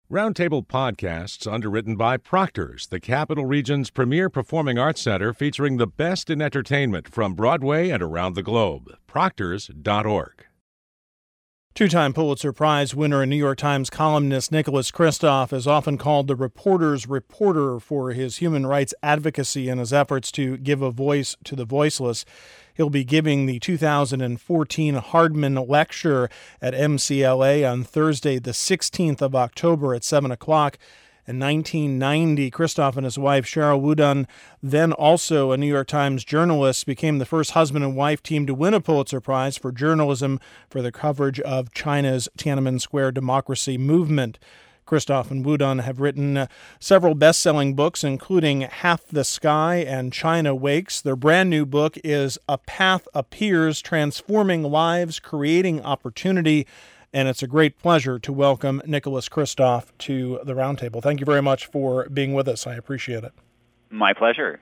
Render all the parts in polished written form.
Roundtable Podcasts, underwritten by Proctor's, the Capital Region's premier performing arts center featuring the best in entertainment from Broadway and around the globe. Proctors.org. Two-time Pulitzer Prize winner and New York Times columnist Nicholas Kristof is often called the reporter's reporter for his human rights advocacy and his efforts to give a voice to the voiceless. He'll be giving the 2014 Hardman Lecture at MCLA on Thursday, the 16th of October at 7 o'clock. In 1990, Kristof and his wife, Cheryl Wudun, then also a New York Times journalist, became the first husband and wife team to win a Pulitzer Prize for journalism for their coverage of China's Tiananmen Square democracy movement. Kristof and Wudun have written several best-selling books, including Half the Sky and China Wakes. Their brand new book is A Path Appears, Transforming Lives, Creating Opportunity. And it's a great pleasure to welcome Nicholas Kristof to the Roundtable. Thank you very much for being with us. I appreciate it. My pleasure.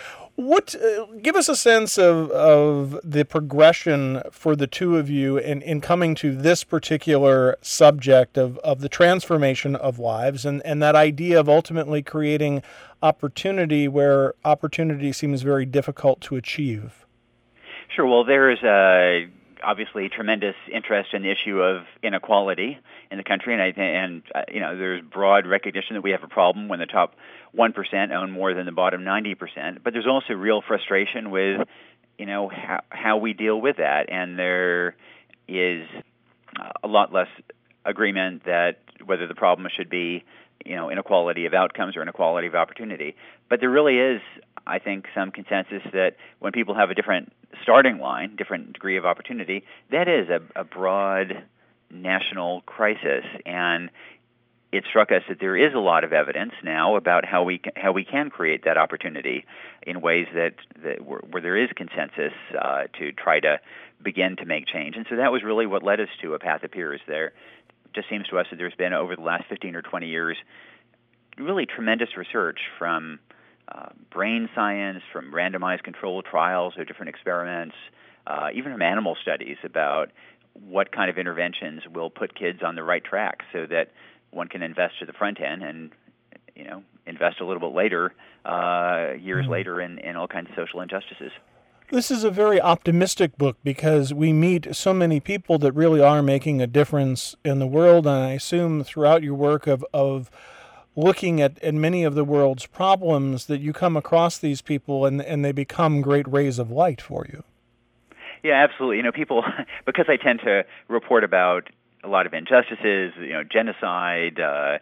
Give us a sense of the progression for the two of you in coming to this particular subject of the transformation of lives and that idea of ultimately creating opportunity where opportunity seems very difficult to achieve. Sure. Well, there is obviously tremendous interest in the issue of inequality in the country, and there's broad recognition that we have a problem when the top 1% own more than the bottom 90%. But there's also real frustration with, how we deal with that, and there is a lot less agreement that whether the problem should be, inequality of outcomes or inequality of opportunity. But there really is, I think, some consensus that when people have a different starting line, different degree of opportunity, that is a broad national crisis. And it struck us that there is a lot of evidence now about how we can create that opportunity in ways that where there is consensus to try to begin to make change. And so that was really what led us to A Path Appears. There just seems to us that there's been, over the last 15 or 20 years, really tremendous research from brain science, from randomized controlled trials or different experiments, even from animal studies about what kind of interventions will put kids on the right track so that one can invest to the front end and, invest a little bit later, years later in all kinds of social injustices. This is a very optimistic book because we meet so many people that really are making a difference in the world, and I assume throughout your work of looking at many of the world's problems that you come across these people and they become great rays of light for you. Yeah, absolutely. People, because I tend to report about a lot of injustices, genocide,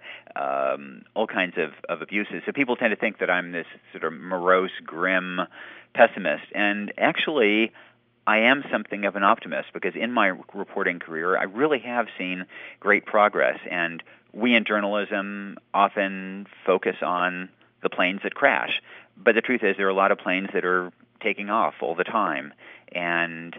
all kinds of abuses. So people tend to think that I'm this sort of morose, grim pessimist. And actually, I am something of an optimist because in my reporting career, I really have seen great progress. And we in journalism often focus on the planes that crash. But the truth is there are a lot of planes that are taking off all the time. And,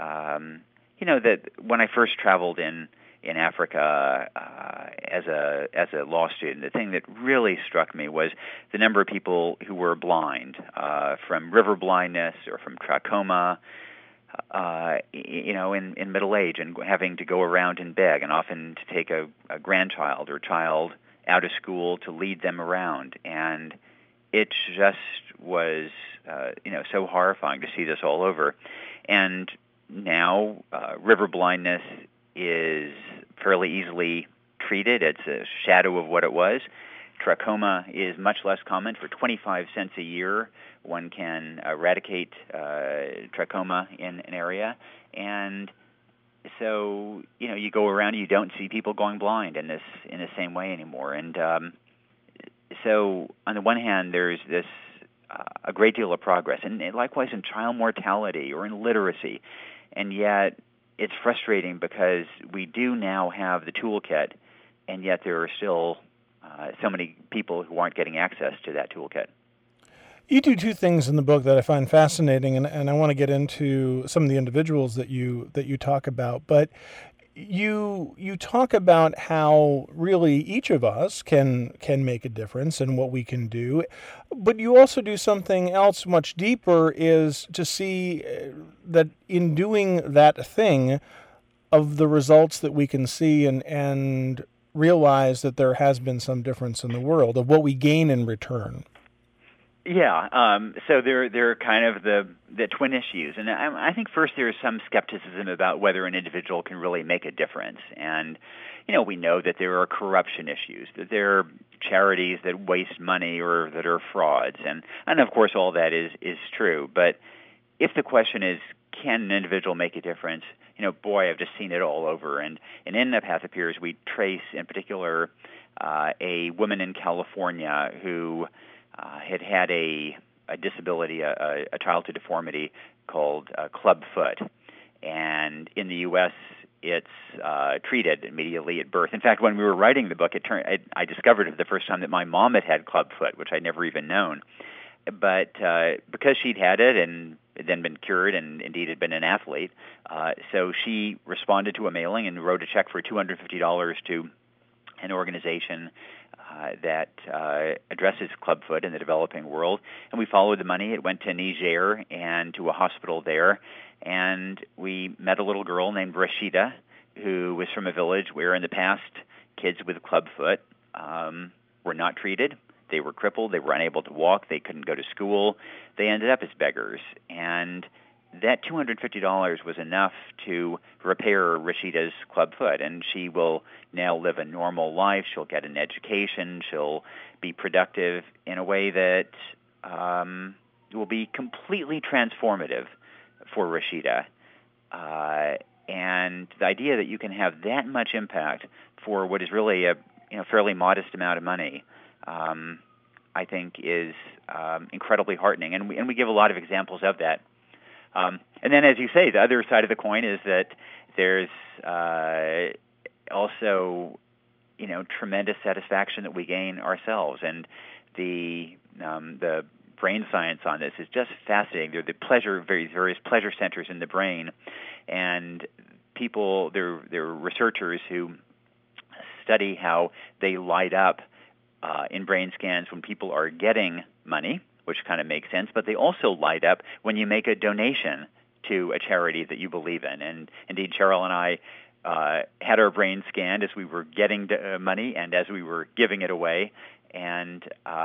that when I first traveled in Africa as a law student, the thing that really struck me was the number of people who were blind, from river blindness or from trachoma, in middle age and having to go around and beg, and often to take a grandchild or child out of school to lead them around. And it just was, so horrifying to see this all over. And now river blindness is fairly easily treated. It's a shadow of what it was. Trachoma is much less common. For 25 cents a year, one can eradicate trachoma in an area. And so, you go around and you don't see people going blind in the same way anymore. And so on the one hand, there's this a great deal of progress, and likewise in child mortality or in literacy. And yet it's frustrating because we do now have the toolkit, and yet there are still so many people who aren't getting access to that toolkit. You do two things in the book that I find fascinating, and I want to get into some of the individuals that you talk about. But you talk about how really each of us can make a difference in what we can do. But you also do something else much deeper, is to see that in doing that thing of the results that we can see and realize that there has been some difference in the world of what we gain in return. Yeah, so there are kind of the twin issues, and I think first there is some skepticism about whether an individual can really make a difference. And we know that there are corruption issues, that there are charities that waste money or that are frauds, and of course all that is true. But if the question is, can an individual make a difference? Boy, I've just seen it all over. And in The Path Appears, we trace in particular a woman in California who had a disability, a childhood deformity called clubfoot. And in the U.S., it's treated immediately at birth. In fact, when we were writing the book, I discovered for the first time that my mom had clubfoot, which I'd never even known. But because she'd had it and then been cured and indeed had been an athlete, so she responded to a mailing and wrote a check for $250 to an organization that addresses clubfoot in the developing world. And we followed the money. It went to Niger and to a hospital there. And we met a little girl named Rashida, who was from a village where in the past kids with clubfoot were not treated. They were crippled. They were unable to walk. They couldn't go to school. They ended up as beggars. And that $250 was enough to repair Rashida's clubfoot, and she will now live a normal life. She'll get an education. She'll be productive in a way that will be completely transformative for Rashida. And the idea that you can have that much impact for what is really a fairly modest amount of money, I think is incredibly heartening. And we give a lot of examples of that. And then, as you say, the other side of the coin is that there's also, tremendous satisfaction that we gain ourselves. And the brain science on this is just fascinating. There are the various pleasure centers in the brain, and there are researchers who study how they light up in brain scans when people are getting money, which kind of makes sense, but they also light up when you make a donation to a charity that you believe in. And indeed, Cheryl and I had our brain scanned as we were getting money and as we were giving it away. And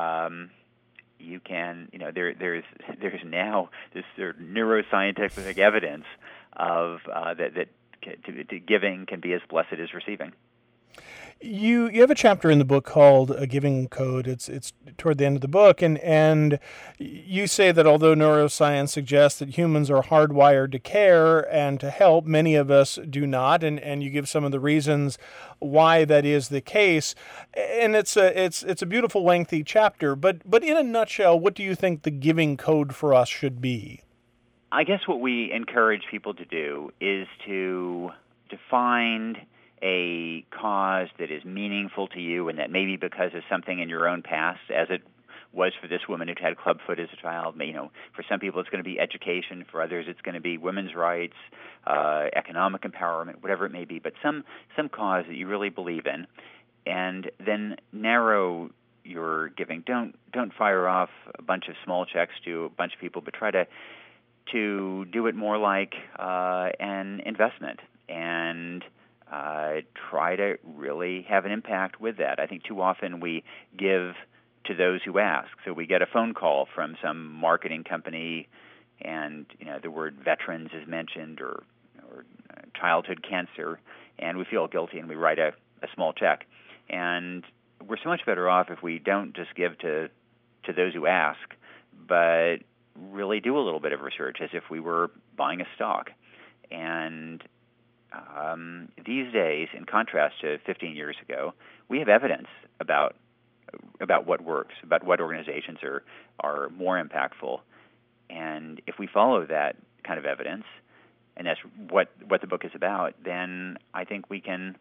you can, there's now this neuroscientific evidence of that giving can be as blessed as receiving. You have a chapter in the book called A Giving Code. It's toward the end of the book, and you say that although neuroscience suggests that humans are hardwired to care and to help, many of us do not, and you give some of the reasons why that is the case. And it's a beautiful, lengthy chapter. But in a nutshell, what do you think the giving code for us should be? I guess what we encourage people to do is to find a cause that is meaningful to you, and that maybe because of something in your own past, as it was for this woman who'd had clubfoot as a child. For some people it's going to be education, for others it's going to be women's rights, economic empowerment, whatever it may be, but some cause that you really believe in, and then narrow your giving. Don't fire off a bunch of small checks to a bunch of people, but try to do it more like an investment, and try to really have an impact with that. I think too often we give to those who ask. So we get a phone call from some marketing company, and the word veterans is mentioned, or childhood cancer, and we feel guilty and we write a small check. And we're so much better off if we don't just give to those who ask, but really do a little bit of research as if we were buying a stock. And these days, in contrast to 15 years ago, we have evidence about what works, about what organizations are more impactful. And if we follow that kind of evidence, and that's what the book is about, then I think we can,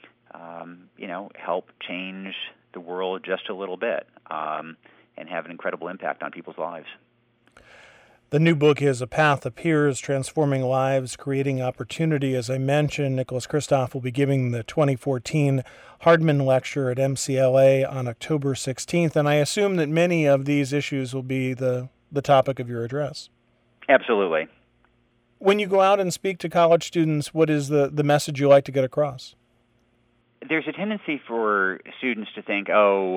help change the world just a little bit, and have an incredible impact on people's lives. The new book is A Path Appears, Transforming Lives, Creating Opportunity. As I mentioned, Nicholas Kristof will be giving the 2014 Hardman Lecture at MCLA on October 16th, and I assume that many of these issues will be the topic of your address. Absolutely. When you go out and speak to college students, what is the message you like to get across? there's a tendency for students to think,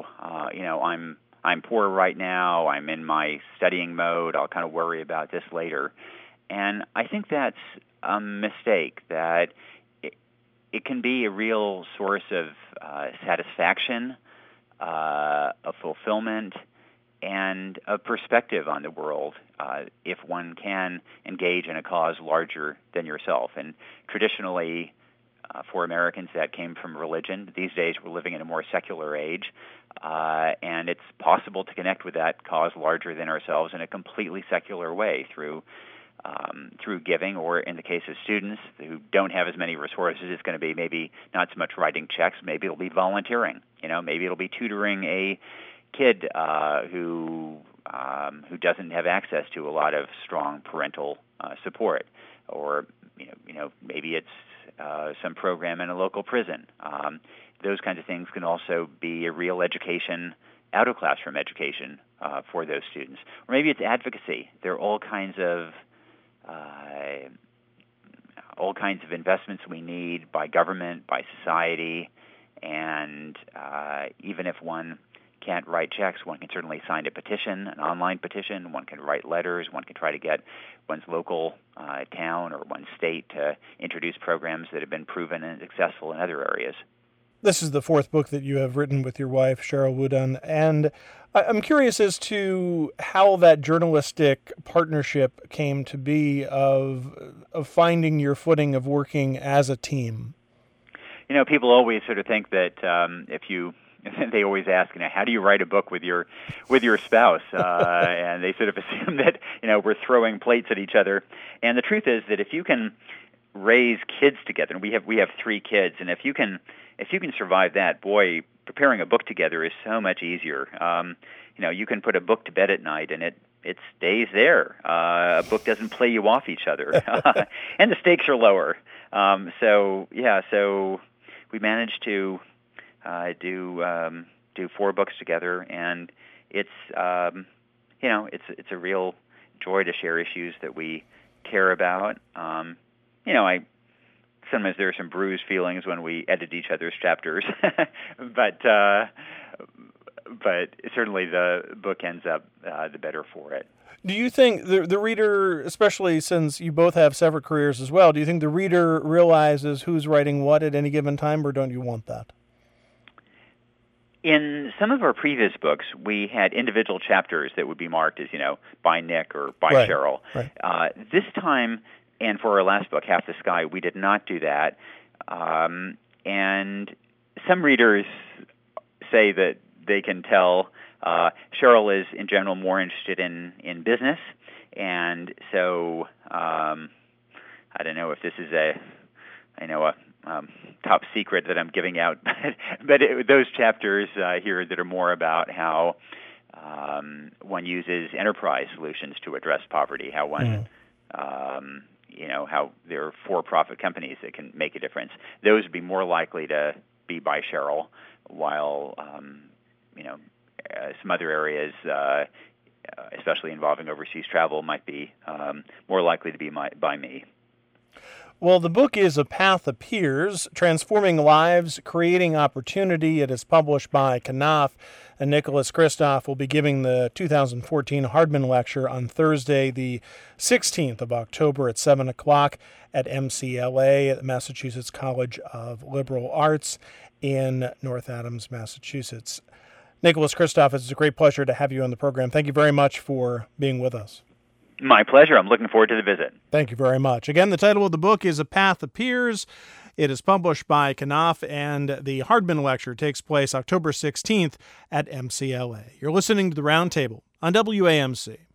I'm poor right now. I'm in my studying mode. I'll kind of worry about this later. And I think that's a mistake, that it can be a real source of satisfaction, of fulfillment, and a perspective on the world if one can engage in a cause larger than yourself. And traditionally, for Americans, that came from religion. These days, we're living in a more secular age, and it's possible to connect with that cause larger than ourselves in a completely secular way through giving, or in the case of students who don't have as many resources, it's going to be maybe not so much writing checks, maybe it'll be volunteering. Maybe it'll be tutoring a kid who doesn't have access to a lot of strong parental support, or maybe it's some program in a local prison. Those kinds of things can also be a real education, out-of-classroom education for those students. Or maybe it's advocacy. There are all kinds of investments we need by government, by society, and even if one can't write checks, one can certainly sign a petition, an online petition. One can write letters. One can try to get one's local town or one's state to introduce programs that have been proven and successful in other areas. This is the fourth book that you have written with your wife, Cheryl Wudunn, and I'm curious as to how that journalistic partnership came to be of finding your footing of working as a team. People always sort of think that they always ask, how do you write a book with your spouse? And they sort of assume that, we're throwing plates at each other. And the truth is that if you can raise kids together, and we have 3 kids, and if you can survive that, boy, preparing a book together is so much easier. You can put a book to bed at night, and it stays there. A book doesn't play you off each other, and the stakes are lower. So we managed to do 4 books together, and it's a real joy to share issues that we care about. Sometimes there are some bruised feelings when we edit each other's chapters, but certainly the book ends up the better for it. Do you think the reader, especially since you both have separate careers as well, do you think the reader realizes who's writing what at any given time, or don't you want that? In some of our previous books, we had individual chapters that would be marked as, by Nick or by right. Cheryl. Right. This time, and for our last book, Half the Sky, we did not do that. And some readers say that they can tell Cheryl is, in general, more interested in business. And so I don't know if this is a top secret that I'm giving out, but those chapters here that are more about how one uses enterprise solutions to address poverty, how one how there are for-profit companies that can make a difference. Those would be more likely to be by Cheryl, while some other areas, especially involving overseas travel, might be more likely to be by me. Well, the book is A Path Appears, Transforming Lives, Creating Opportunity. It is published by Knopf, and Nicholas Kristof will be giving the 2014 Hardman Lecture on Thursday, the 16th of October at 7 o'clock at MCLA, at the Massachusetts College of Liberal Arts in North Adams, Massachusetts. Nicholas Kristof, it's a great pleasure to have you on the program. Thank you very much for being with us. My pleasure. I'm looking forward to the visit. Thank you very much. Again, the title of the book is A Path Appears. It is published by Knopf, and the Hardman Lecture takes place October 16th at MCLA. You're listening to The Roundtable on WAMC.